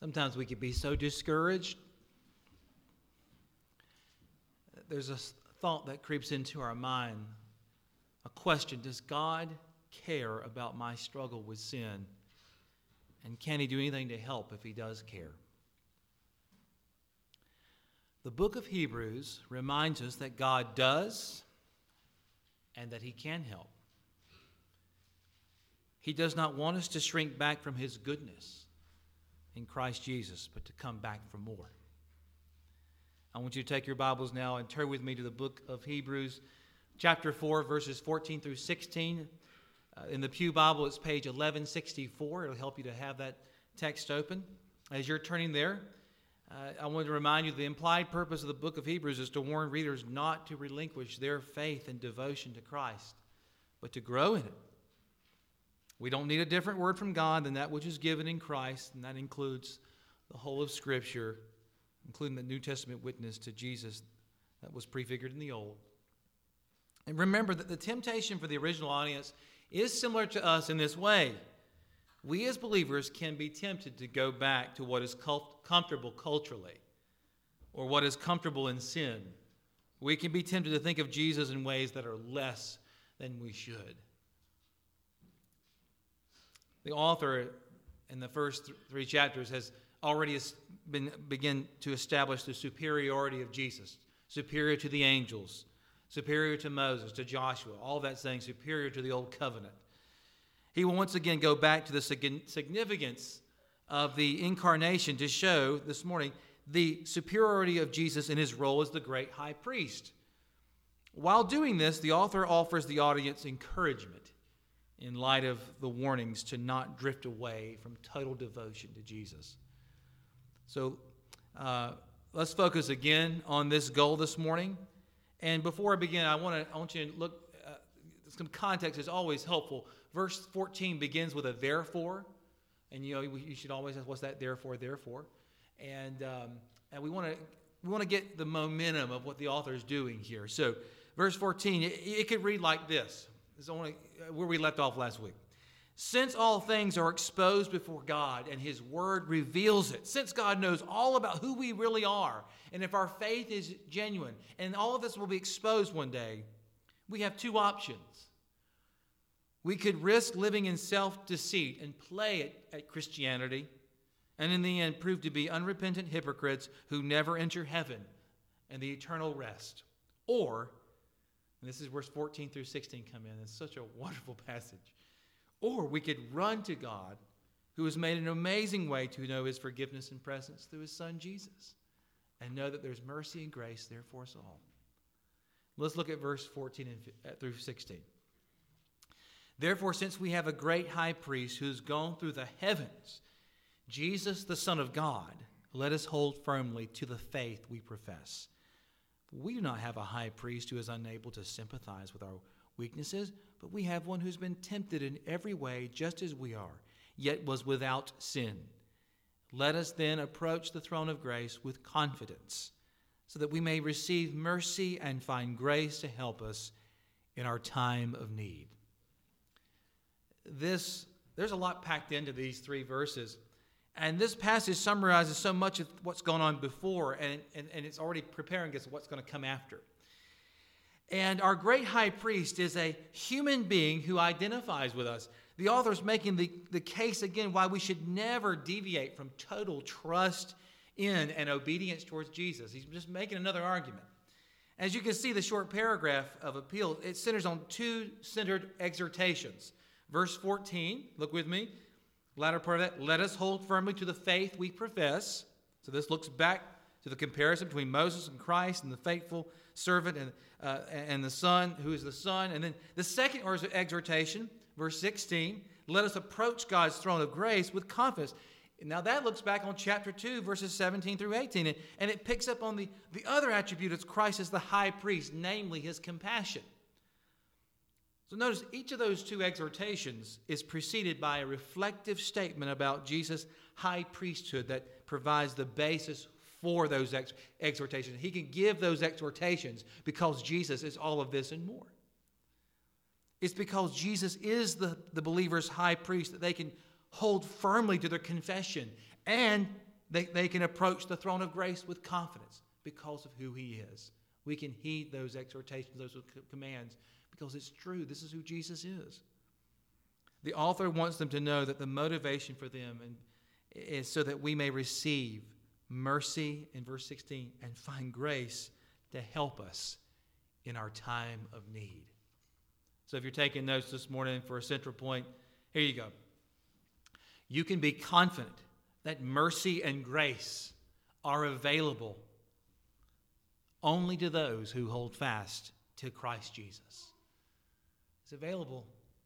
Sometimes we can be so discouraged. There's a thought that creeps into our mind, a question: does God care about my struggle with sin? And can He do anything to help if He does care? The book of Hebrews reminds us that God does and that He can help. He does not want us to shrink back from His goodness in Christ Jesus, but to come back for more. I want you to take your Bibles now and turn with me to the book of Hebrews, chapter 4, verses 14 through 16. In the Pew Bible, it's page 1164. It'll help you to have that text open. As you're turning there, I want to remind you the implied purpose of the book of Hebrews is to warn readers not to relinquish their faith and devotion to Christ, but to grow in it. We don't need a different word from God than that which is given in Christ, and that includes the whole of Scripture, including the New Testament witness to Jesus that was prefigured in the Old. And remember that the temptation for the original audience is similar to us in this way. We as believers can be tempted to go back to what is comfortable culturally or what is comfortable in sin. We can be tempted to think of Jesus in ways that are less than we should. The author in the first three chapters has already begun to establish the superiority of Jesus, superior to the angels, superior to Moses, to Joshua, all that saying superior to the old covenant. He will once again go back to the significance of the incarnation to show this morning the superiority of Jesus in his role as the great high priest. While doing this, the author offers the audience encouragement in light of the warnings to not drift away from total devotion to Jesus. So let's focus again on this goal this morning. And before I begin, I want you to look, some context is always helpful. Verse 14 begins with a therefore. And you should always ask, what's that therefore? And we want to get the momentum of what the author is doing here. So verse 14, it could read like this. It's only where we left off last week. Since all things are exposed before God and His Word reveals it, since God knows all about who we really are, and if our faith is genuine, and all of this will be exposed one day, we have two options. We could risk living in self-deceit and play at Christianity, and in the end prove to be unrepentant hypocrites who never enter heaven and the eternal rest. Or, and this is verse 14 through 16 come in. It's such a wonderful passage. Or we could run to God, who has made an amazing way to know His forgiveness and presence through His Son Jesus, and know that there's mercy and grace there for us all. Let's look at verse 14 through 16. Therefore, since we have a great high priest who has gone through the heavens, Jesus, the Son of God, let us hold firmly to the faith we profess. We do not have a high priest who is unable to sympathize with our weaknesses, but we have one who's been tempted in every way just as we are, yet was without sin. Let us then approach the throne of grace with confidence, so that we may receive mercy and find grace to help us in our time of need. There's a lot packed into these three verses. And this passage summarizes so much of what's gone on before, and it's already preparing us what's going to come after. And our great high priest is a human being who identifies with us. The author is making the case again why we should never deviate from total trust in and obedience towards Jesus. He's just making another argument. As you can see, the short paragraph of appeal, it centers on two centered exhortations. Verse 14, look with me. Latter part of that, let us hold firmly to the faith we profess. So this looks back to the comparison between Moses and Christ and the faithful servant and the Son, who is the Son. And then the second exhortation, verse 16, let us approach God's throne of grace with confidence. Now that looks back on chapter 2, verses 17 through 18, and it picks up on the other attribute of Christ as the high priest, namely His compassion. So notice each of those two exhortations is preceded by a reflective statement about Jesus' high priesthood that provides the basis for those exhortations. He can give those exhortations because Jesus is all of this and more. It's because Jesus is the believer's high priest that they can hold firmly to their confession and They can approach the throne of grace with confidence because of who he is. We can heed those exhortations, those commands, because it's true. This is who Jesus is. The author wants them to know that the motivation for them is so that we may receive mercy, in verse 16, and find grace to help us in our time of need. So if you're taking notes this morning for a central point, here you go. You can be confident that mercy and grace are available only to those who hold fast to Christ Jesus. It's available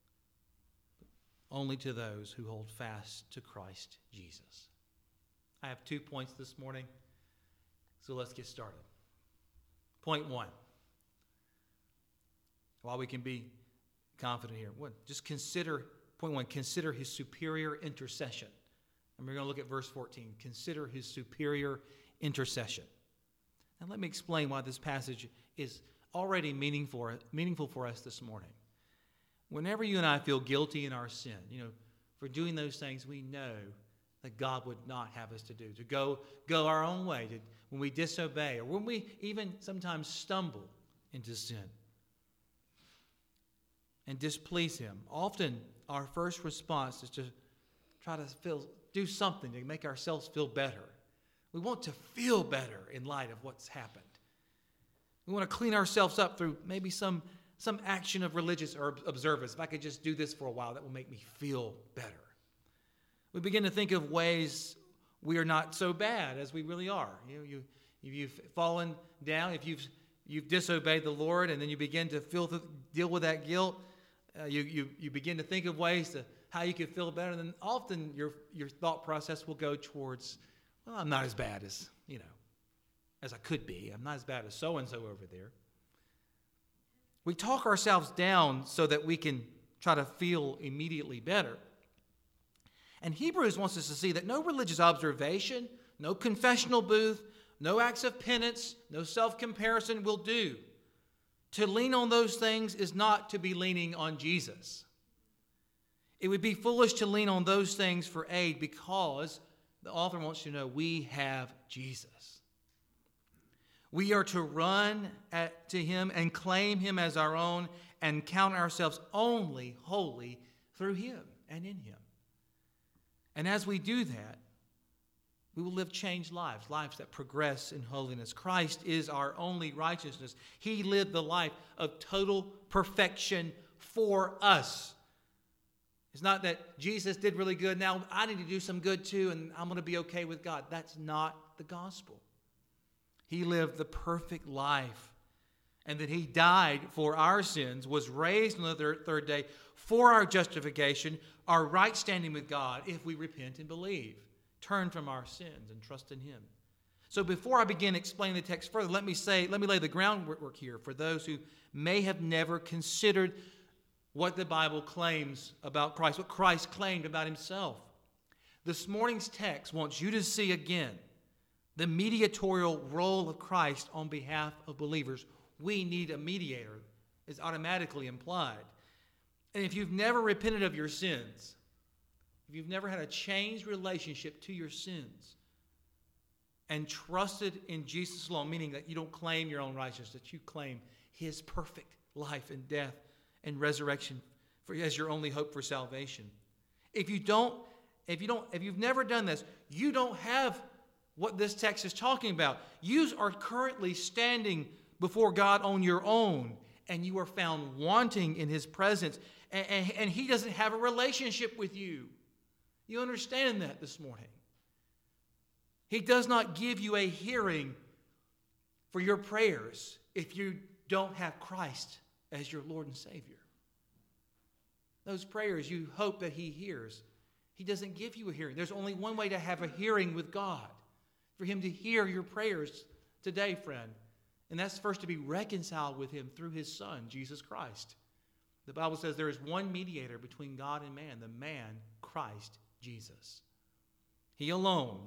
only to those who hold fast to Christ Jesus. I have 2 points this morning, so let's get started. Point 1. While we can be confident here, just consider, point 1, consider his superior intercession. And we're going to look at verse 14. Consider his superior intercession. Now let me explain why this passage is already meaningful for us this morning. Whenever you and I feel guilty in our sin, for doing those things we know that God would not have us to do, to go our own way, when we disobey, or when we even sometimes stumble into sin and displease him, often our first response is to try to do something to make ourselves feel better. We want to feel better in light of what's happened. We want to clean ourselves up through maybe some action of religious observance. If I could just do this for a while, that will make me feel better. We begin to think of ways we are not so bad as we really are. You've fallen down, if you've disobeyed the Lord, and then you begin to deal with that guilt. You begin to think of ways to how you could feel better. And then often your thought process will go towards, well, I'm not as bad as I could be. I'm not as bad as so-and-so over there. We talk ourselves down so that we can try to feel immediately better. And Hebrews wants us to see that no religious observation, no confessional booth, no acts of penance, no self-comparison will do. To lean on those things is not to be leaning on Jesus. It would be foolish to lean on those things for aid because the author wants you to know we have Jesus. We are to run to him and claim him as our own and count ourselves only holy through him and in him. And as we do that, we will live changed lives that progress in holiness. Christ is our only righteousness. He lived the life of total perfection for us. It's not that Jesus did really good, now I need to do some good too, and I'm going to be okay with God. That's not the gospel. He lived the perfect life, and that he died for our sins, was raised on the third day for our justification, our right standing with God, if we repent and believe, turn from our sins and trust in him. So before I begin explaining the text further, let me lay the groundwork here for those who may have never considered what the Bible claims about Christ, what Christ claimed about himself. This morning's text wants you to see again the mediatorial role of Christ on behalf of believers. We need a mediator, is automatically implied. And if you've never repented of your sins, if you've never had a changed relationship to your sins and trusted in Jesus alone, meaning that you don't claim your own righteousness, that you claim his perfect life and death and resurrection as your only hope for salvation. If you've never done this, you don't have what this text is talking about. You are currently standing before God on your own, and you are found wanting in his presence, and he doesn't have a relationship with you. You understand that this morning? He does not give you a hearing for your prayers if you don't have Christ as your Lord and Savior. Those prayers you hope that he hears, he doesn't give you a hearing. There's only one way to have a hearing with God, for him to hear your prayers today, friend. And that's first to be reconciled with him through his Son, Jesus Christ. The Bible says there is one mediator between God and man, the man, Christ Jesus. He alone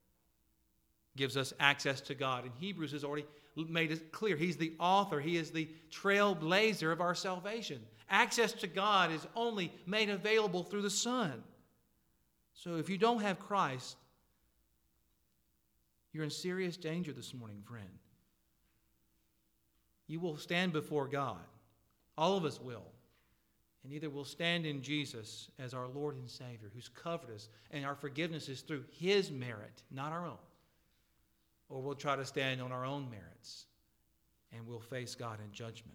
gives us access to God. And Hebrews has already made it clear. He's the author. He is the trailblazer of our salvation. Access to God is only made available through the Son. So if you don't have Christ, you're in serious danger this morning, friend. You will stand before God. All of us will. And either we'll stand in Jesus as our Lord and Savior, who's covered us, and our forgiveness is through His merit, not our own. Or we'll try to stand on our own merits, and we'll face God in judgment.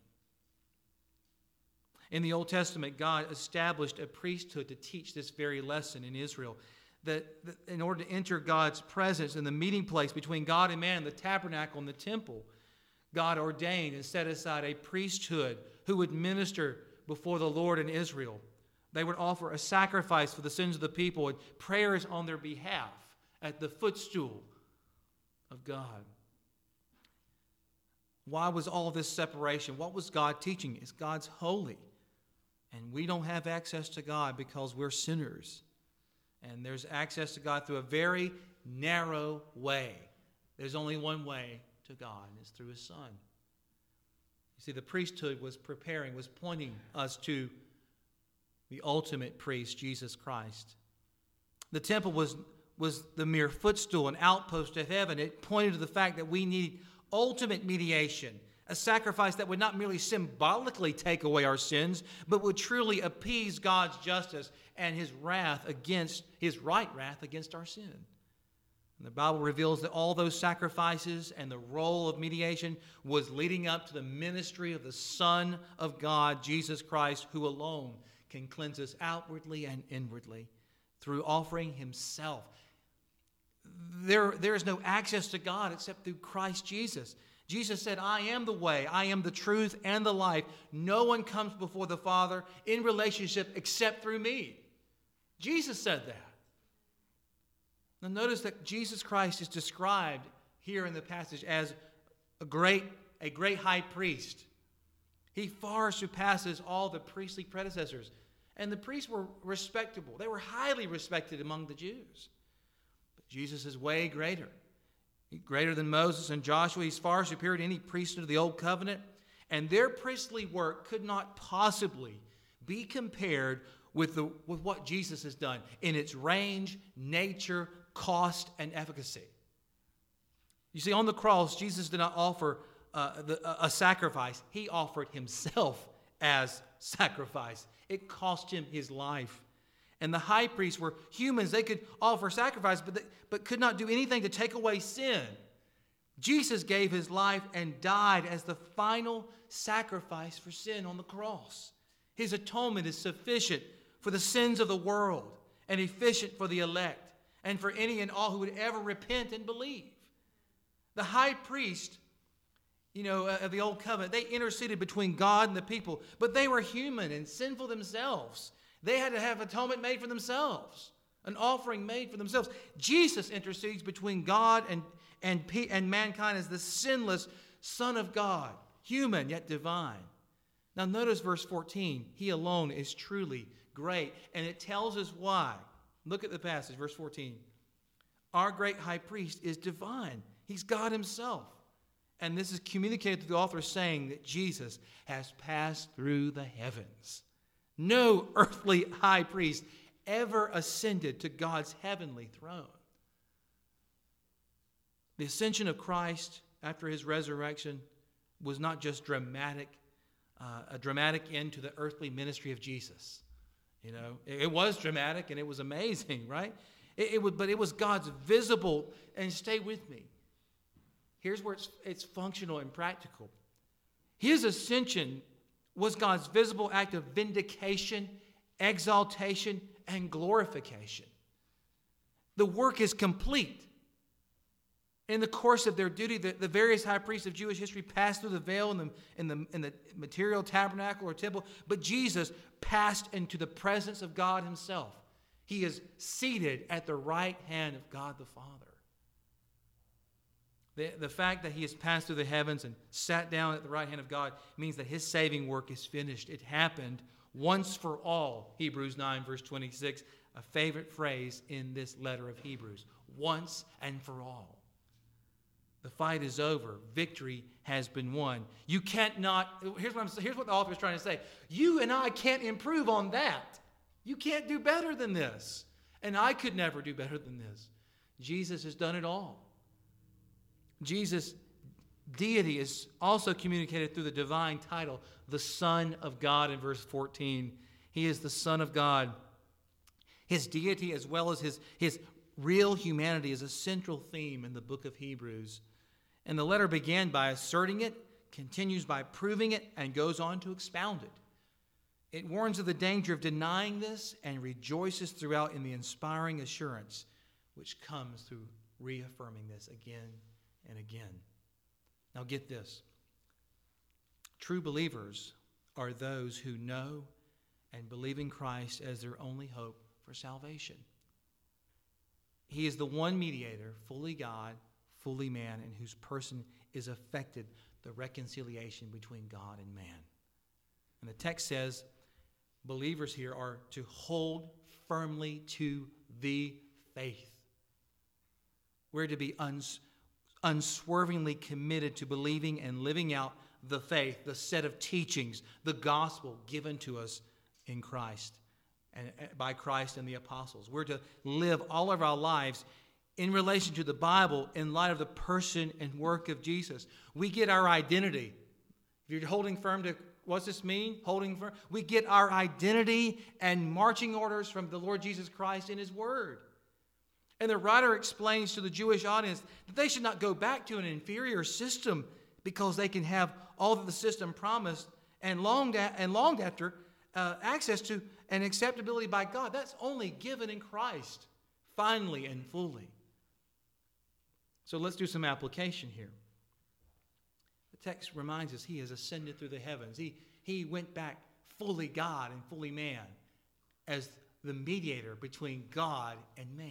In the Old Testament, God established a priesthood to teach this very lesson in Israel. That in order to enter God's presence in the meeting place between God and man, the tabernacle and the temple, God ordained and set aside a priesthood who would minister before the Lord in Israel. They would offer a sacrifice for the sins of the people and prayers on their behalf at the footstool of God. Why was all this separation? What was God teaching? It's God's holy. And we don't have access to God because we're sinners. And there's access to God through a very narrow way. There's only one way to God, and it's through His Son. You see, the priesthood was pointing us to the ultimate priest, Jesus Christ. The temple was the mere footstool, an outpost of heaven. It pointed to the fact that we need ultimate mediation, a sacrifice that would not merely symbolically take away our sins, but would truly appease God's justice and His right wrath against our sin. And the Bible reveals that all those sacrifices and the role of mediation was leading up to the ministry of the Son of God, Jesus Christ, who alone can cleanse us outwardly and inwardly through offering Himself. There is no access to God except through Christ Jesus. Jesus said, I am the way, I am the truth, and the life. No one comes before the Father in relationship except through me. Jesus said that. Now notice that Jesus Christ is described here in the passage as a great high priest. He far surpasses all the priestly predecessors. And the priests were respectable. They were highly respected among the Jews. But Jesus is way greater. Greater than Moses and Joshua. He's far superior to any priesthood of the Old Covenant. And their priestly work could not possibly be compared with what Jesus has done in its range, nature, cost, and efficacy. You see, on the cross, Jesus did not offer a sacrifice. He offered Himself as sacrifice. It cost Him His life. And the high priests were humans. They could offer sacrifice, but could not do anything to take away sin. Jesus gave His life and died as the final sacrifice for sin on the cross. His atonement is sufficient for the sins of the world and efficient for the elect and for any and all who would ever repent and believe. The high priest, of the Old Covenant, they interceded between God and the people, but they were human and sinful themselves. They had to have atonement made for themselves, an offering made for themselves. Jesus intercedes between God and mankind as the sinless Son of God, human yet divine. Now notice verse 14. He alone is truly great, and it tells us why. Look at the passage, verse 14. Our great high priest is divine. He's God Himself. And this is communicated through the author saying that Jesus has passed through the heavens. No earthly high priest ever ascended to God's heavenly throne. The ascension of Christ after His resurrection was not just a dramatic end to the earthly ministry of Jesus. It was dramatic and it was amazing, right? But it was God's visible, and stay with me. Here's where it's functional and practical. His ascension was God's visible act of vindication, exaltation, and glorification. The work is complete. In the course of their duty, the various high priests of Jewish history passed through the veil in the material tabernacle or temple, but Jesus passed into the presence of God Himself. He is seated at the right hand of God the Father. The fact that He has passed through the heavens and sat down at the right hand of God means that His saving work is finished. It happened once for all. Hebrews 9, verse 26, a favorite phrase in this letter of Hebrews. Once and for all. The fight is over. Victory has been won. You can't not. Here's what the author is trying to say. You and I can't improve on that. You can't do better than this. And I could never do better than this. Jesus has done it all. Jesus' deity is also communicated through the divine title, the Son of God, in verse 14. He is the Son of God. His deity, as well as his real humanity, is a central theme in the book of Hebrews. And the letter began by asserting it, continues by proving it, and goes on to expound it. It warns of the danger of denying this and rejoices throughout in the inspiring assurance which comes through reaffirming this again and again. Now get this. True believers are those who know and believe in Christ as their only hope for salvation. He is the one mediator, fully God, fully man, in whose person is effected the reconciliation between God and man. And the text says believers here are to hold firmly to the faith. We're to be unswervingly committed to believing and living out the faith, the set of teachings, the gospel given to us in Christ and by Christ and the apostles. We're to live all of our lives in relation to the Bible in light of the person and work of Jesus. We get our identity. If you're holding firm to, what's this mean? Holding firm. We get our identity and marching orders from the Lord Jesus Christ in His Word. And the writer explains to the Jewish audience that they should not go back to an inferior system because they can have all that the system promised and longed after access to and acceptability by God. That's only given in Christ, finally and fully. So let's do some application here. The text reminds us He has ascended through the heavens. He went back fully God and fully man as the mediator between God and man.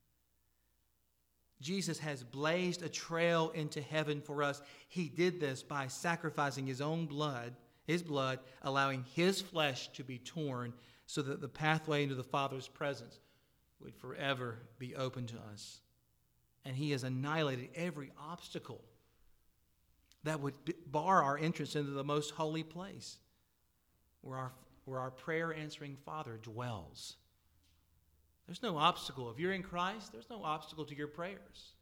Jesus has blazed a trail into heaven for us. He did this by sacrificing His own blood, His blood, allowing His flesh to be torn so that the pathway into the Father's presence would forever be open to us. And He has annihilated every obstacle that would bar our entrance into the most holy place where our prayer-answering Father dwells. There's no obstacle. If you're in Christ, there's no obstacle to your prayers.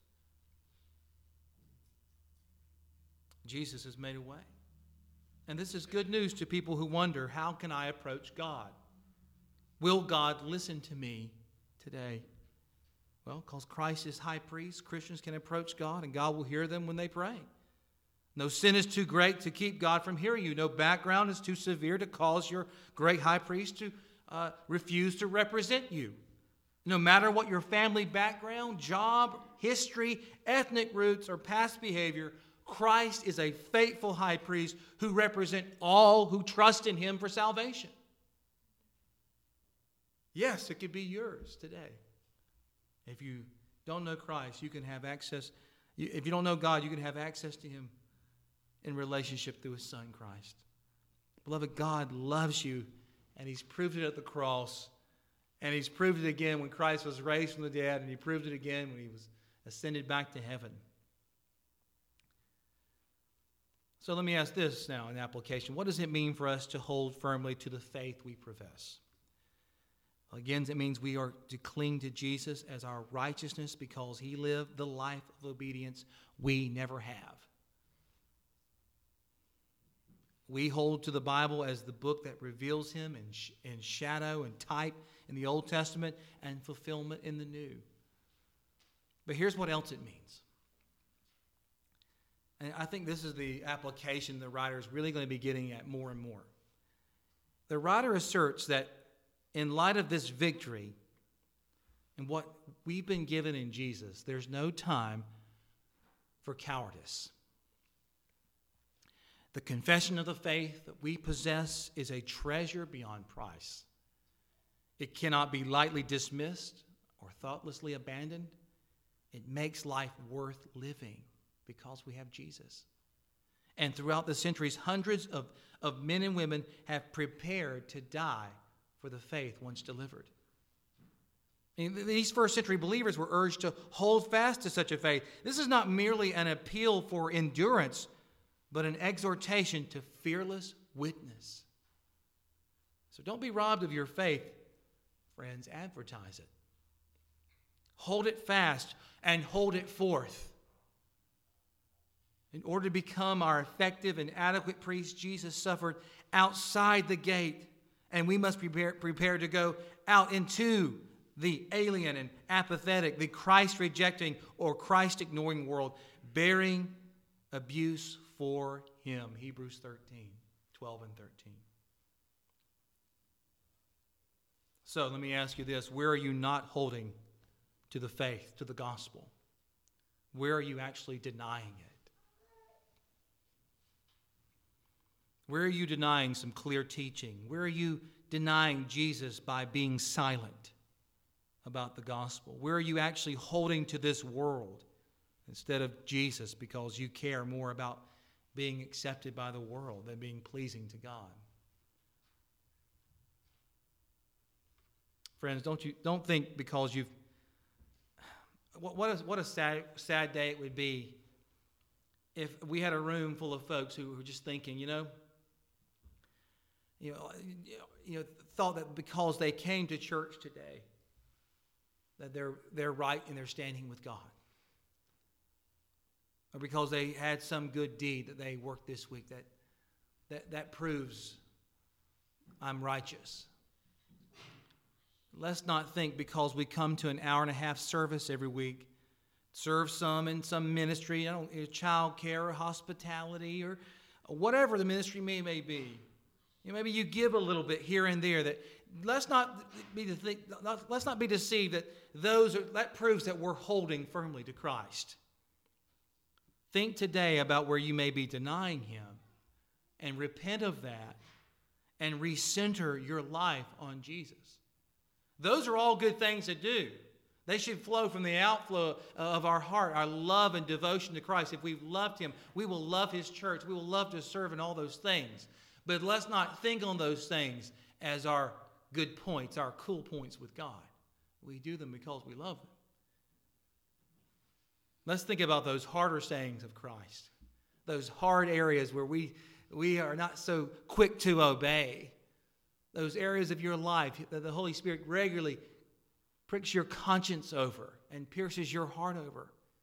Jesus has made a way. And this is good news to people who wonder, how can I approach God? Will God listen to me today? Well, because Christ is high priest, Christians can approach God and God will hear them when they pray. No sin is too great to keep God from hearing you. No background is too severe to cause your great high priest to refuse to represent you. No matter what your family background, job, history, ethnic roots, or past behavior, Christ is a faithful high priest who represents all who trust in Him for salvation. Yes, it could be yours today. If you don't know Christ, you can have access. If you don't know God, you can have access to Him in relationship through His Son, Christ. Beloved, God loves you, and He's proved it at the cross. And He's proved it again when Christ was raised from the dead, and He proved it again when He was ascended back to heaven. So let me ask this now in application. What does it mean for us to hold firmly to the faith we profess? Well, again, it means we are to cling to Jesus as our righteousness because He lived the life of obedience we never have. We hold to the Bible as the book that reveals Him in shadow and type in the Old Testament and fulfillment in the New. But here's what else it means. And I think this is the application the writer is really going to be getting at more and more. The writer asserts that in light of this victory and what we've been given in Jesus, there's no time for cowardice. The confession of the faith that we possess is a treasure beyond price. It cannot be lightly dismissed or thoughtlessly abandoned. It makes life worth living because we have Jesus. And throughout the centuries, hundreds of men and women have prepared to die for the faith once delivered. These first century believers were urged to hold fast to such a faith. This is not merely an appeal for endurance, but an exhortation to fearless witness. So don't be robbed of your faith, friends. Advertise it. Hold it fast and hold it forth. In order to become our effective and adequate priest, Jesus suffered outside the gate, and we must be prepared to go out into the alien and apathetic, the Christ-rejecting or Christ-ignoring world, bearing abuse for him. Hebrews 13:12 and 13. So let me ask you this. Where are you not holding to the faith, to the gospel? Where are you actually denying it? Where are you denying some clear teaching? Where are you denying Jesus by being silent about the gospel? Where are you actually holding to this world instead of Jesus because you care more about being accepted by the world than being pleasing to God? Friends, don't think because you've... What a sad day it would be if we had a room full of folks who were just thinking, thought that because they came to church today, that they're right in their standing with God, or because they had some good deed that they worked this week that proves I'm righteous. Let's not think because we come to an hour-and-a-half service every week, serve some in some ministry, child care or hospitality or whatever the ministry may be. Maybe you give a little bit here and there. That let's not be deceived that that proves that we're holding firmly to Christ. Think today about where you may be denying Him, and repent of that, and recenter your life on Jesus. Those are all good things to do. They should flow from the outflow of our heart, our love and devotion to Christ. If we've loved Him, we will love His church. We will love to serve in all those things. But let's not think on those things as our good points, our cool points with God. We do them because we love Him. Let's think about those harder sayings of Christ, those hard areas where we are not so quick to obey, those areas of your life that the Holy Spirit regularly pricks your conscience over and pierces your heart over.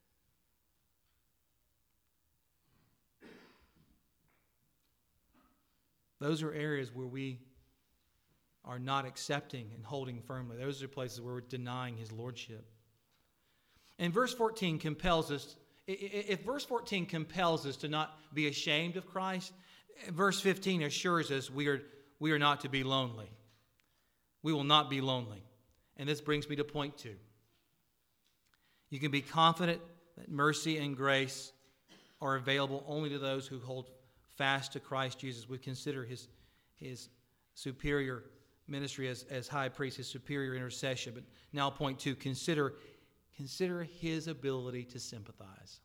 Those are areas where we are not accepting and holding firmly. Those are places where we're denying His lordship. And verse 14 compels us, if verse 14 compels us to not be ashamed of Christ, verse 15 assures us we are not to be lonely. We will not be lonely. And this brings me to point 2. You can be confident that mercy and grace are available only to those who hold fast to Christ Jesus. We consider his superior ministry as high priest, his superior intercession. But now point 2, consider his ability to sympathize.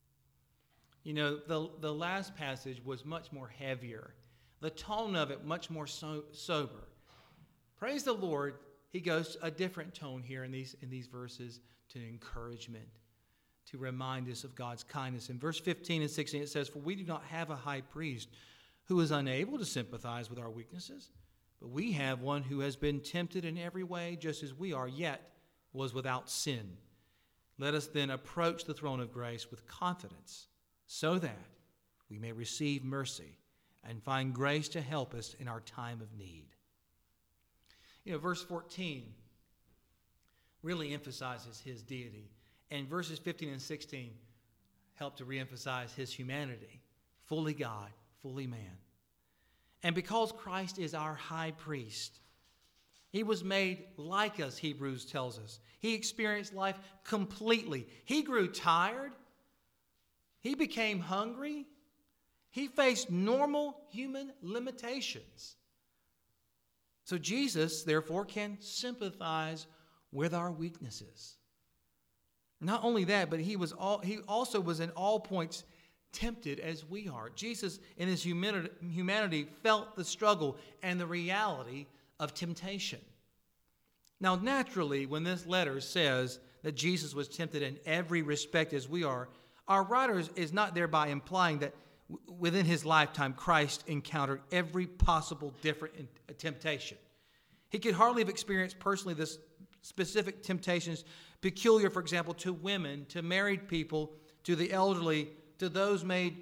The last passage was much more heavier. The tone of it much more sober. Praise the Lord, he goes a different tone here in these verses to encouragement, to remind us of God's kindness. In verse 15 and 16 it says, "For we do not have a high priest who is unable to sympathize with our weaknesses, but we have one who has been tempted in every way just as we are, yet was without sin. Let us then approach the throne of grace with confidence, so that we may receive mercy and find grace to help us in our time of need." Verse 14 really emphasizes his deity, and verses 15 and 16 help to reemphasize his humanity, fully God, fully man. And because Christ is our high priest, he was made like us, Hebrews tells us. He experienced life completely. He grew tired. He became hungry. He faced normal human limitations. So Jesus, therefore, can sympathize with our weaknesses. Not only that, but he also was in all points tempted as we are. Jesus, in his humanity, felt the struggle and the reality of temptation. Now, naturally, when this letter says that Jesus was tempted in every respect as we are, our writer is not thereby implying that within his lifetime, Christ encountered every possible different temptation. He could hardly have experienced personally this specific temptations peculiar, for example, to women, to married people, to the elderly, to those made,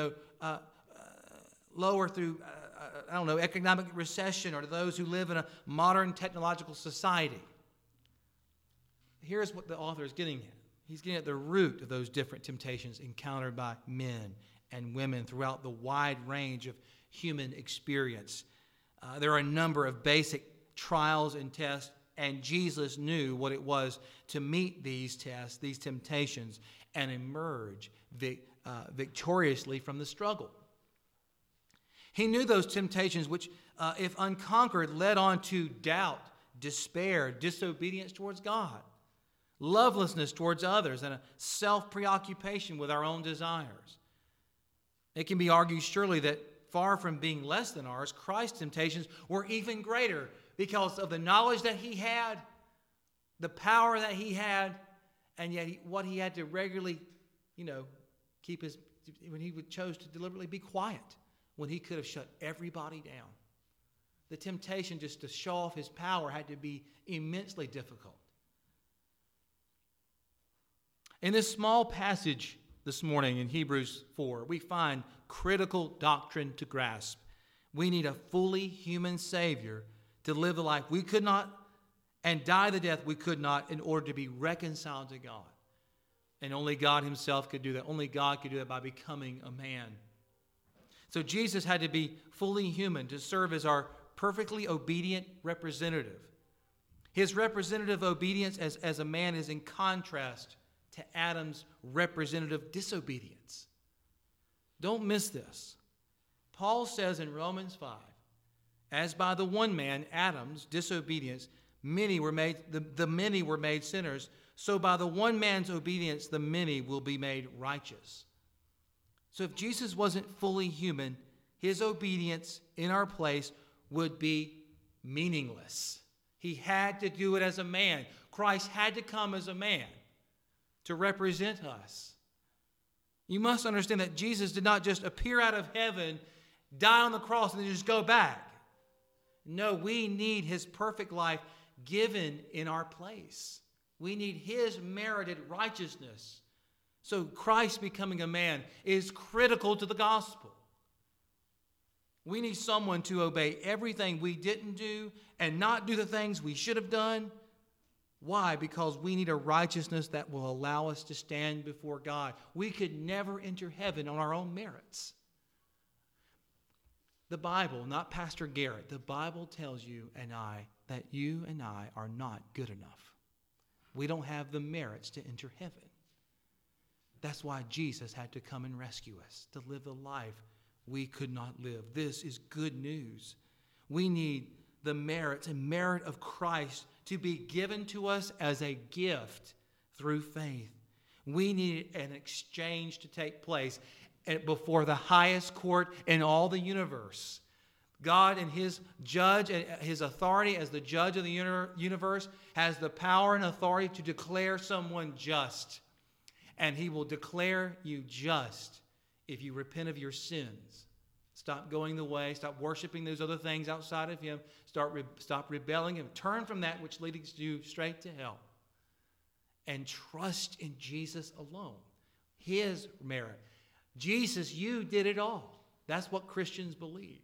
lower through, economic recession, or to those who live in a modern technological society. Here's what the author is getting at. He's getting at the root of those different temptations encountered by men and women throughout the wide range of human experience. There are a number of basic trials and tests, and Jesus knew what it was to meet these tests, these temptations, and emerge victoriously from the struggle. He knew those temptations which, if unconquered, led on to doubt, despair, disobedience towards God, lovelessness towards others, and a self-preoccupation with our own desires. It can be argued surely that far from being less than ours, Christ's temptations were even greater because of the knowledge that he had, the power that he had, and yet what he had to regularly, keep when he chose to deliberately be quiet, when he could have shut everybody down. The temptation just to show off his power had to be immensely difficult. In this small passage this morning in Hebrews 4, we find critical doctrine to grasp. We need a fully human Savior to live the life we could not and die the death we could not in order to be reconciled to God. And only God himself could do that. Only God could do that by becoming a man. So Jesus had to be fully human to serve as our perfectly obedient representative. His representative obedience as a man is in contrast to Adam's representative disobedience. Don't miss this. Paul says in Romans 5, as by the one man, Adam's disobedience, the many were made sinners, so by the one man's obedience, the many will be made righteous. So if Jesus wasn't fully human, his obedience in our place would be meaningless. He had to do it as a man. Christ had to come as a man to represent us. You must understand that Jesus did not just appear out of heaven, die on the cross, and then just go back. No, we need his perfect life given in our place. We need his merited righteousness. So Christ becoming a man is critical to the gospel. We need someone to obey everything we didn't do and not do the things we should have done. Why? Because we need a righteousness that will allow us to stand before God. We could never enter heaven on our own merits. The Bible, not Pastor Garrett, the Bible tells you and I that you and I are not good enough. We don't have the merits to enter heaven. That's why Jesus had to come and rescue us, to live the life we could not live. This is good news. We need the merits and merit of Christ to be given to us as a gift through faith. We need an exchange to take place before the highest court in all the universe. God and his judge, his authority as the judge of the universe, has the power and authority to declare someone just. And he will declare you just if you repent of your sins. Stop going the way. Stop worshiping those other things outside of him. Stop rebelling and turn from that which leads you straight to hell. And trust in Jesus alone. His merit. Jesus, you did it all. That's what Christians believe.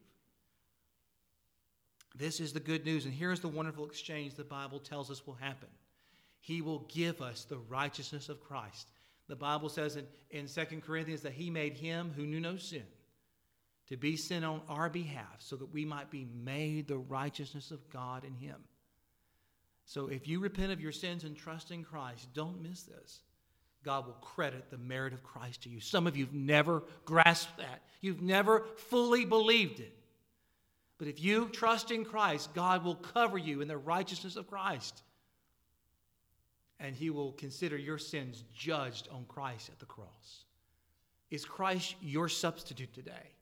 This is the good news. And here's the wonderful exchange the Bible tells us will happen. He will give us the righteousness of Christ. The Bible says in 2 Corinthians that he made him who knew no sin to be sin on our behalf so that we might be made the righteousness of God in him. So if you repent of your sins and trust in Christ, don't miss this. God will credit the merit of Christ to you. Some of you have never grasped that. You've never fully believed it. But if you trust in Christ, God will cover you in the righteousness of Christ. And he will consider your sins judged on Christ at the cross. Is Christ your substitute today?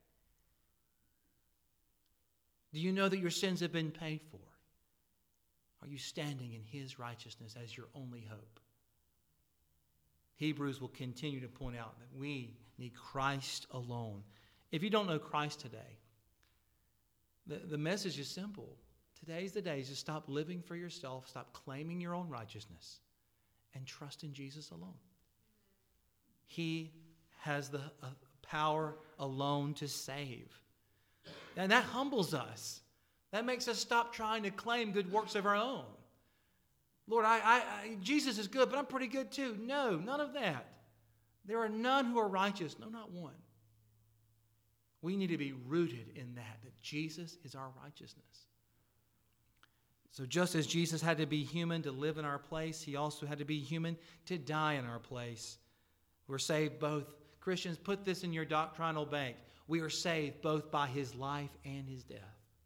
Do you know that your sins have been paid for? Are you standing in his righteousness as your only hope? Hebrews will continue to point out that we need Christ alone. If you don't know Christ today, the message is simple. Today's the day to stop living for yourself, stop claiming your own righteousness, and trust in Jesus alone. He has the power alone to save. And that humbles us. That makes us stop trying to claim good works of our own. Lord, Jesus is good, but I'm pretty good too. No, none of that. There are none who are righteous. No, not one. We need to be rooted in that Jesus is our righteousness. So just as Jesus had to be human to live in our place, he also had to be human to die in our place. We're saved both. Christians, put this in your doctrinal bank. We are saved both by his life and his death.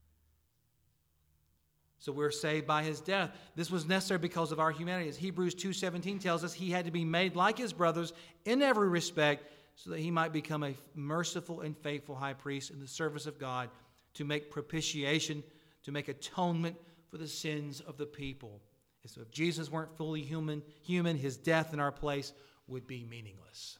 So we're saved by his death. This was necessary because of our humanity. As Hebrews 2:17 tells us, he had to be made like his brothers in every respect so that he might become a merciful and faithful high priest in the service of God to make propitiation, to make atonement for the sins of the people. And so if Jesus weren't fully human, his death in our place would be meaningless.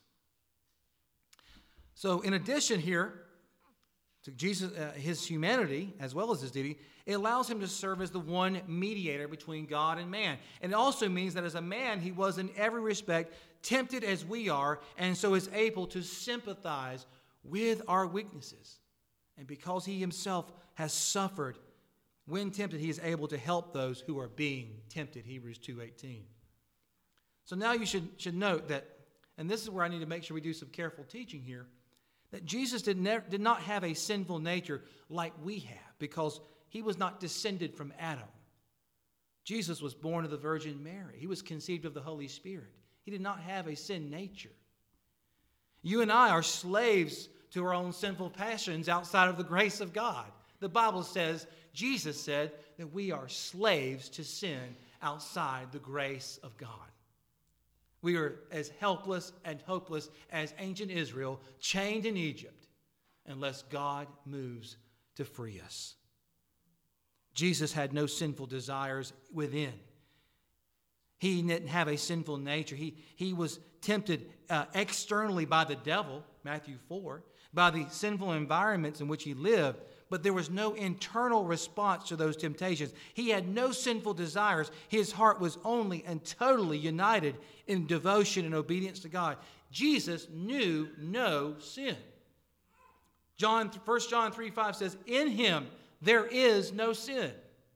So in addition here to Jesus, his humanity as well as his deity, it allows him to serve as the one mediator between God and man. And it also means that as a man, he was in every respect tempted as we are, and so is able to sympathize with our weaknesses. And because he himself has suffered when tempted, he is able to help those who are being tempted, Hebrews 2:18. So now you should note that, and this is where I need to make sure we do some careful teaching here, that Jesus did not have a sinful nature like we have, because he was not descended from Adam. Jesus was born of the Virgin Mary. He was conceived of the Holy Spirit. He did not have a sin nature. You and I are slaves to our own sinful passions outside of the grace of God. The Bible says, Jesus said, that we are slaves to sin outside the grace of God. We are as helpless and hopeless as ancient Israel, chained in Egypt, unless God moves to free us. Jesus had no sinful desires within. He didn't have a sinful nature. He was tempted externally by the devil, Matthew 4, by the sinful environments in which he lived, but there was no internal response to those temptations. He had no sinful desires. His heart was only and totally united in devotion and obedience to God. Jesus knew no sin. 1 John 3:5 says, in him there is no sin.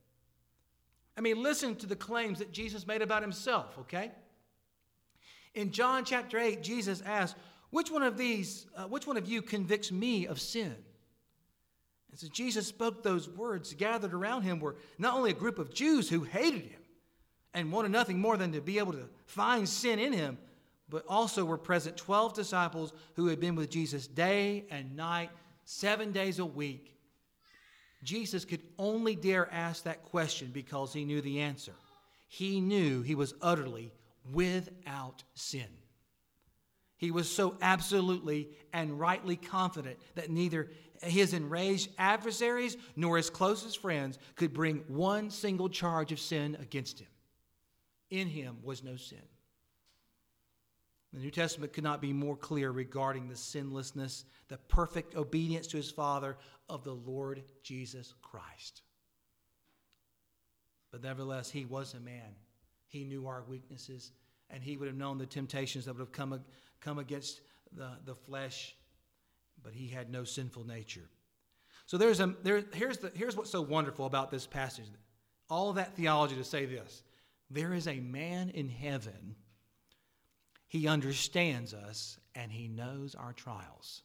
I mean, listen to the claims that Jesus made about himself, okay? In John chapter 8, Jesus asked, which one of you convicts me of sin? And so Jesus spoke those words. Gathered around him were not only a group of Jews who hated him and wanted nothing more than to be able to find sin in him, but also were present 12 disciples who had been with Jesus day and night, 7 days a week. Jesus could only dare ask that question because he knew the answer. He knew he was utterly without sin. He was so absolutely and rightly confident that neither his enraged adversaries nor his closest friends could bring one single charge of sin against him. In him was no sin. The New Testament could not be more clear regarding the sinlessness, the perfect obedience to his Father of the Lord Jesus Christ. But nevertheless, he was a man. He knew our weaknesses, and he would have known the temptations that would have come against the flesh, but he had no sinful nature. So here's what's so wonderful about this passage. All of that theology to say this. There is a man in heaven. He understands us, and he knows our trials.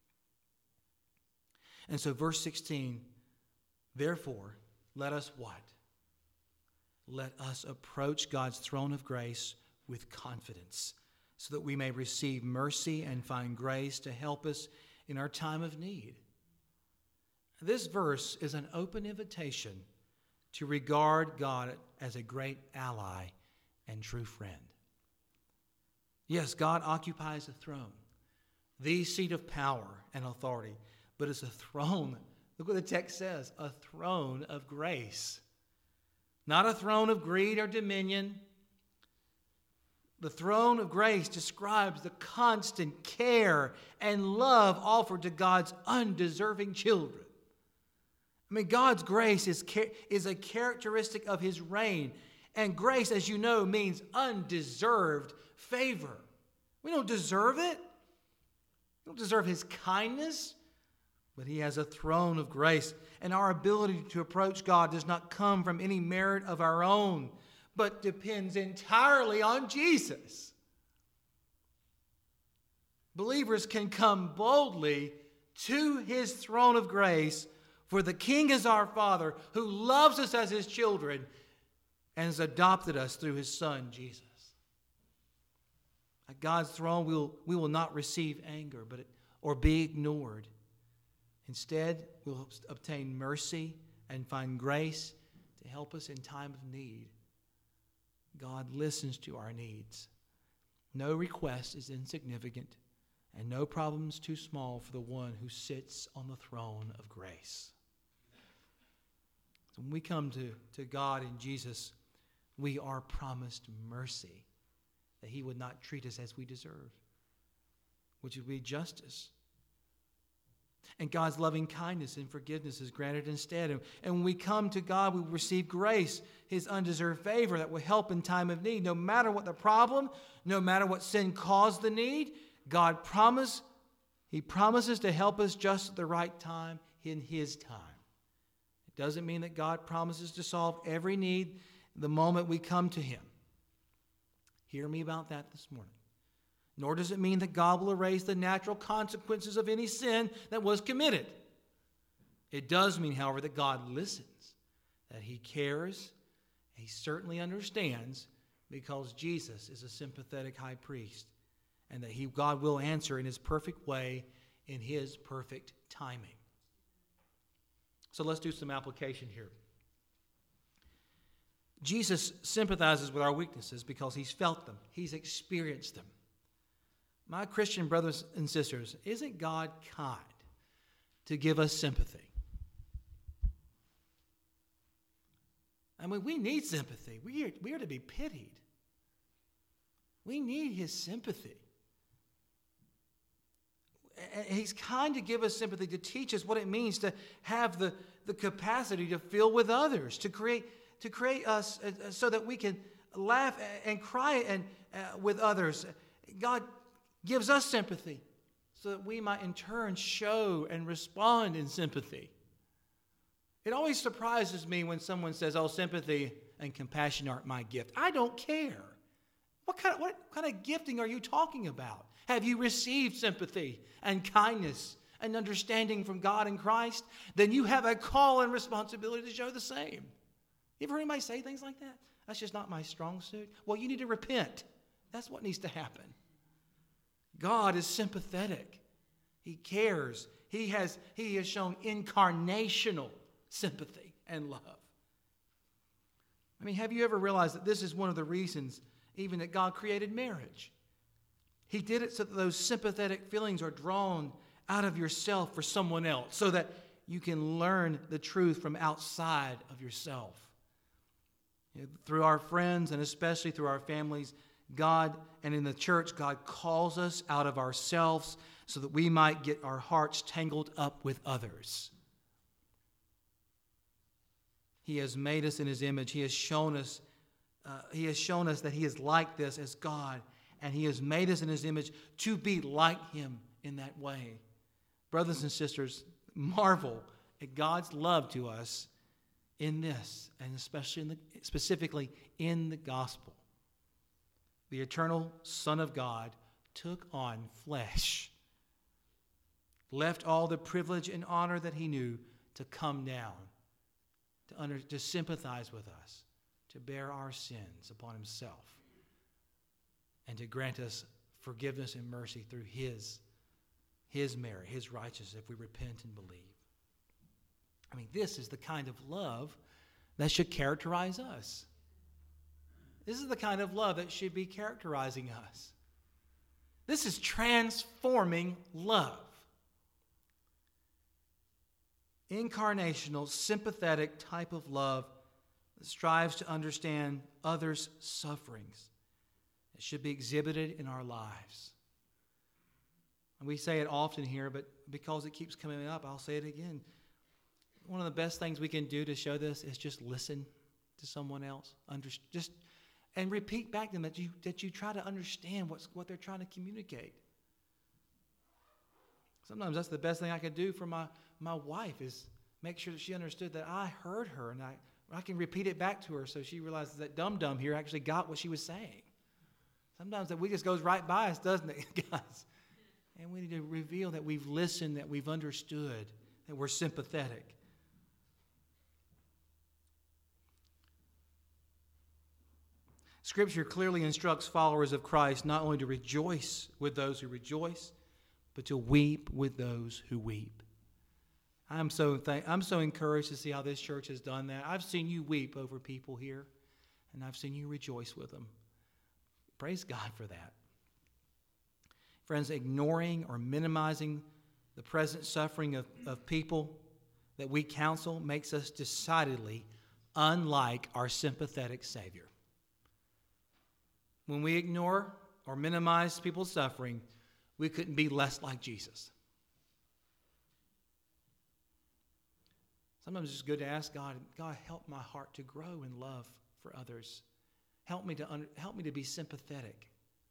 And so verse 16, therefore, let us what? Let us approach God's throne of grace with confidence, so that we may receive mercy and find grace to help us in our time of need. This verse is an open invitation to regard God as a great ally and true friend. Yes, God occupies a throne, the seat of power and authority, but it's a throne. Look what the text says, a throne of grace. Not a throne of greed or dominion. The throne of grace describes the constant care and love offered to God's undeserving children. I mean, God's grace is a characteristic of his reign. And grace, as you know, means undeserved favor. We don't deserve it. We don't deserve his kindness, but he has a throne of grace. And our ability to approach God does not come from any merit of our own, but depends entirely on Jesus. Believers can come boldly to his throne of grace, for the King is our Father, who loves us as his children and has adopted us through his Son, Jesus. At God's throne, we will not receive anger or be ignored. Instead, we'll obtain mercy and find grace to help us in time of need. God listens to our needs. No request is insignificant, and no problem is too small for the one who sits on the throne of grace. So when we come to God in Jesus, we are promised mercy, that he would not treat us as we deserve, which would be justice. And God's loving kindness and forgiveness is granted instead. And when we come to God, we receive grace, his undeserved favor that will help in time of need. No matter what the problem, no matter what sin caused the need, he promises to help us just at the right time in his time. It doesn't mean that God promises to solve every need the moment we come to him. Hear me about that this morning. Nor does it mean that God will erase the natural consequences of any sin that was committed. It does mean, however, that God listens, that he cares, he certainly understands, because Jesus is a sympathetic high priest, and that God will answer in his perfect way, in his perfect timing. So let's do some application here. Jesus sympathizes with our weaknesses because he's felt them. He's experienced them. My Christian brothers and sisters, isn't God kind to give us sympathy? I mean, we need sympathy. We are to be pitied. We need his sympathy. And he's kind to give us sympathy, to teach us what it means to have the capacity to feel with others, to create us so that we can laugh and cry with others. God gives us sympathy so that we might in turn show and respond in sympathy. It always surprises me when someone says, "Oh, sympathy and compassion aren't my gift." I don't care. What kind of gifting are you talking about? Have you received sympathy and kindness and understanding from God in Christ? Then you have a call and responsibility to show the same. You ever heard anybody say things like that? That's just not my strong suit. Well, you need to repent. That's what needs to happen. God is sympathetic. He cares. He has shown incarnational sympathy and love. I mean, have you ever realized that this is one of the reasons even that God created marriage? He did it so that those sympathetic feelings are drawn out of yourself for someone else, so that you can learn the truth from outside of yourself. Through our friends and especially through our families, God, and in the church, God calls us out of ourselves so that we might get our hearts tangled up with others. He has made us in his image. He has shown us that he is like this as God, and he has made us in his image to be like him in that way. Brothers and sisters, marvel at God's love to us in this, and specifically in the gospel. The eternal Son of God took on flesh, left all the privilege and honor that he knew to come down, to sympathize with us, to bear our sins upon himself, and to grant us forgiveness and mercy through his merit, his righteousness, if we repent and believe. I mean, this is the kind of love that should characterize us. This is the kind of love that should be characterizing us. This is transforming love. Incarnational, sympathetic type of love that strives to understand others' sufferings. It should be exhibited in our lives. And we say it often here, but because it keeps coming up, I'll say it again. One of the best things we can do to show this is just listen to someone else. And repeat back to them that you try to understand what they're trying to communicate. Sometimes that's the best thing I could do for my wife, is make sure that she understood that I heard her, and I can repeat it back to her so she realizes that dum-dum here actually got what she was saying. Sometimes that just goes right by us, doesn't it, guys? And we need to reveal that we've listened, that we've understood, that we're sympathetic. Scripture clearly instructs followers of Christ not only to rejoice with those who rejoice, but to weep with those who weep. I'm so encouraged to see how this church has done that. I've seen you weep over people here, and I've seen you rejoice with them. Praise God for that. Friends, ignoring or minimizing the present suffering of people that we counsel makes us decidedly unlike our sympathetic Savior. When we ignore or minimize people's suffering, we couldn't be less like Jesus. Sometimes it's just good to ask God, God, help my heart to grow in love for others. Help me to be sympathetic.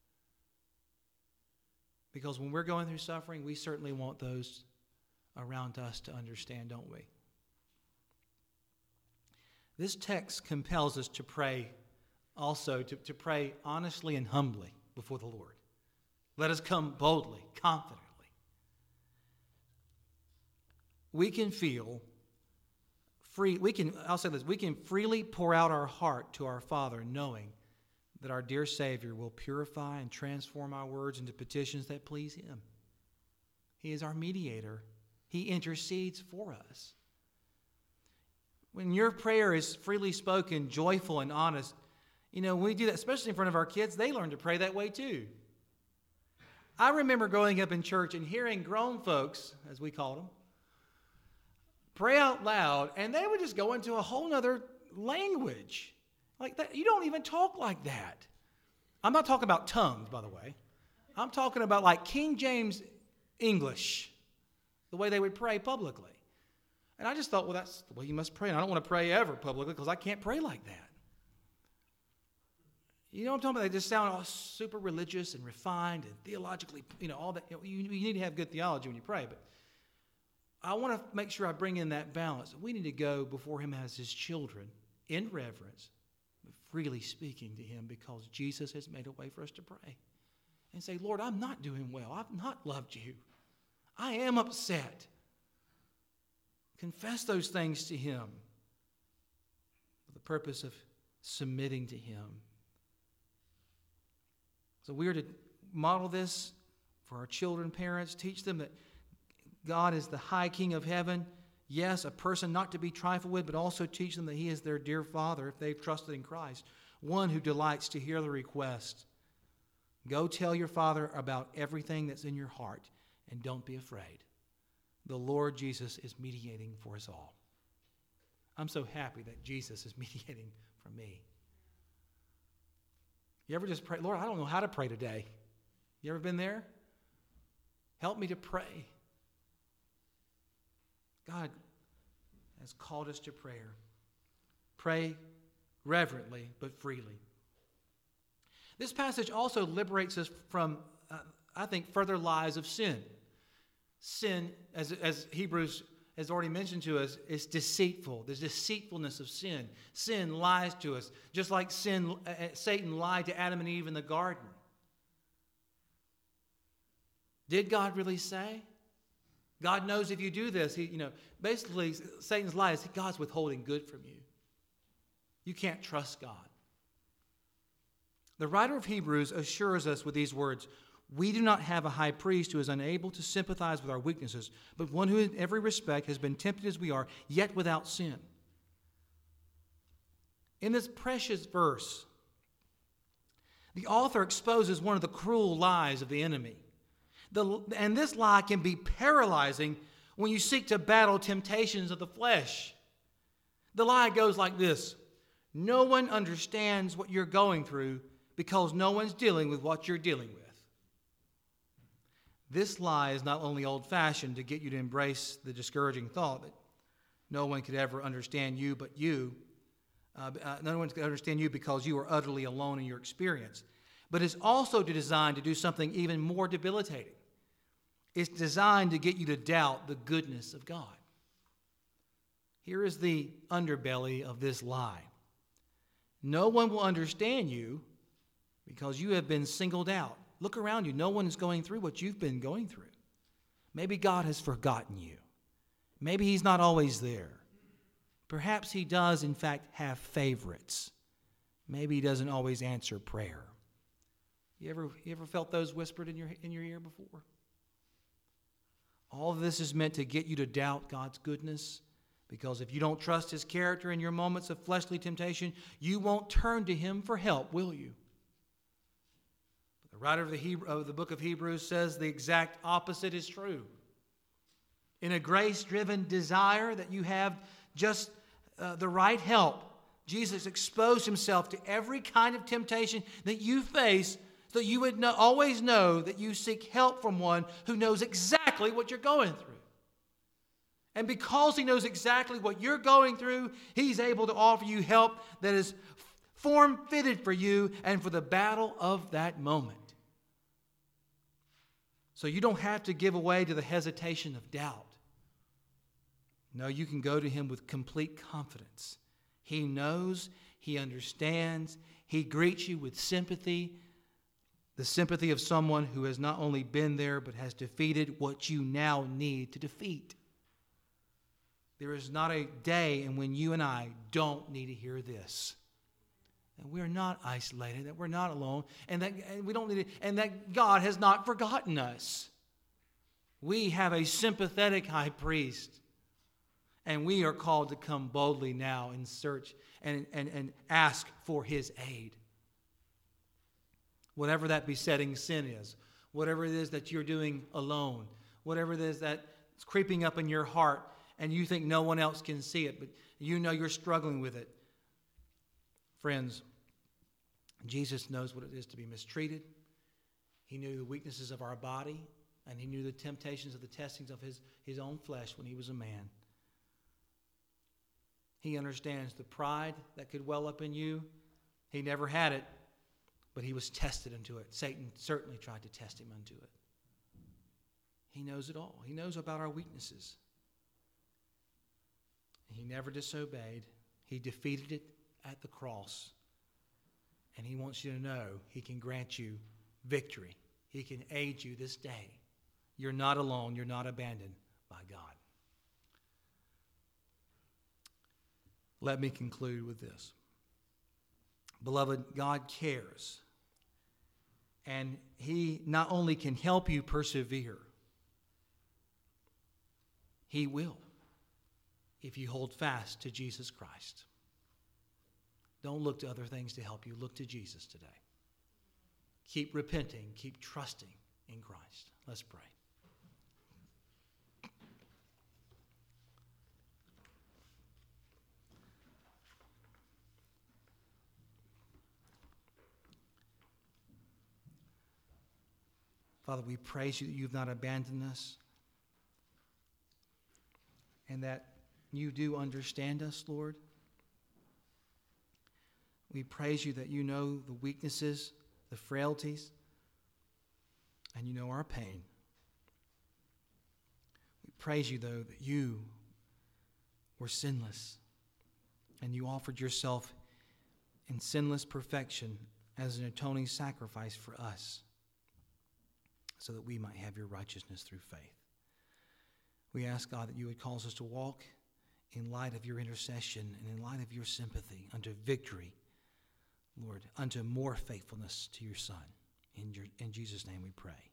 Because when we're going through suffering, we certainly want those around us to understand, don't we? This text compels us to pray also, to pray honestly and humbly before the Lord. Let us come boldly, confidently. We can feel free. I'll say this, we can freely pour out our heart to our Father, knowing that our dear Savior will purify and transform our words into petitions that please Him. He is our mediator. He intercedes for us. When your prayer is freely spoken, joyful and honest, when we do that, especially in front of our kids, they learn to pray that way too. I remember growing up in church and hearing grown folks, as we called them, pray out loud, and they would just go into a whole other language. Like that. You don't even talk like that. I'm not talking about tongues, by the way. I'm talking about like King James English, the way they would pray publicly. And I just thought, well, that's the way you must pray. And I don't want to pray ever publicly because I can't pray like that. You know what I'm talking about? They just sound all super religious and refined and theologically, all that. You need to have good theology when you pray, but I want to make sure I bring in that balance. We need to go before Him as His children in reverence, but freely speaking to Him because Jesus has made a way for us to pray. And say, Lord, I'm not doing well. I've not loved you. I am upset. Confess those things to Him for the purpose of submitting to Him. So we are to model this for our children, parents, teach them that God is the high King of heaven. Yes, a person not to be trifled with, but also teach them that He is their dear Father if they've trusted in Christ, one who delights to hear the request. Go tell your Father about everything that's in your heart, and don't be afraid. The Lord Jesus is mediating for us all. I'm so happy that Jesus is mediating for me. You ever just pray, Lord, I don't know how to pray today. You ever been there? Help me to pray. God has called us to prayer. Pray reverently but freely. This passage also liberates us from, I think, further lies of sin. Sin, as Hebrews has already mentioned to us, is deceitful. There's deceitfulness of sin. Sin lies to us, just like Satan lied to Adam and Eve in the garden. Did God really say? God knows if you do this. Basically, Satan's lie is God's withholding good from you. You can't trust God. The writer of Hebrews assures us with these words, we do not have a high priest who is unable to sympathize with our weaknesses, but one who in every respect has been tempted as we are, yet without sin. In this precious verse, the author exposes one of the cruel lies of the enemy. And this lie can be paralyzing when you seek to battle temptations of the flesh. The lie goes like this: no one understands what you're going through because no one's dealing with what you're dealing with. This lie is not only old-fashioned to get you to embrace the discouraging thought that no one could ever understand you but you. No one could understand you because you are utterly alone in your experience. But it's also designed to do something even more debilitating. It's designed to get you to doubt the goodness of God. Here is the underbelly of this lie. No one will understand you because you have been singled out. Look around you. No one is going through what you've been going through. Maybe God has forgotten you. Maybe he's not always there. Perhaps he does, in fact, have favorites. Maybe he doesn't always answer prayer. You ever felt those whispered in your ear before? All of this is meant to get you to doubt God's goodness, because if you don't trust his character in your moments of fleshly temptation, you won't turn to him for help, will you? But the writer of the book of Hebrews says the exact opposite is true. In a grace-driven desire that you have just the right help, Jesus exposed himself to every kind of temptation that you face, so you would always know that you seek help from one who knows exactly what you're going through. And because he knows exactly what you're going through, he's able to offer you help that is form-fitted for you and for the battle of that moment. So you don't have to give way to the hesitation of doubt. No, you can go to him with complete confidence. He knows, he understands, he greets you with sympathy, the sympathy of someone who has not only been there, but has defeated what you now need to defeat. There is not a day in when you and I don't need to hear this. That we're not isolated, that we're not alone, and we don't need it, and that God has not forgotten us. We have a sympathetic high priest, and we are called to come boldly now and search and ask for his aid. Whatever that besetting sin is, whatever it is that you're doing alone, whatever it is that's creeping up in your heart, and you think no one else can see it, but you know you're struggling with it. Friends, Jesus knows what it is to be mistreated. He knew the weaknesses of our body, and he knew the temptations of the testings of his own flesh when he was a man. He understands the pride that could well up in you. He never had it, but he was tested into it. Satan certainly tried to test him unto it. He knows it all. He knows about our weaknesses. He never disobeyed. He defeated it at the cross. And he wants you to know he can grant you victory. He can aid you this day. You're not alone. You're not abandoned by God. Let me conclude with this. Beloved, God cares. And he not only can help you persevere, he will if you hold fast to Jesus Christ. Don't look to other things to help you. Look to Jesus today. Keep repenting. Keep trusting in Christ. Let's pray. Father, we praise you that you've not abandoned us and that you do understand us, Lord. We praise you that you know the weaknesses, the frailties, and you know our pain. We praise you, though, that you were sinless and you offered yourself in sinless perfection as an atoning sacrifice for us, so that we might have your righteousness through faith. We ask, God, that you would cause us to walk in light of your intercession and in light of your sympathy unto victory, Lord, unto more faithfulness to your Son. In Jesus' name we pray.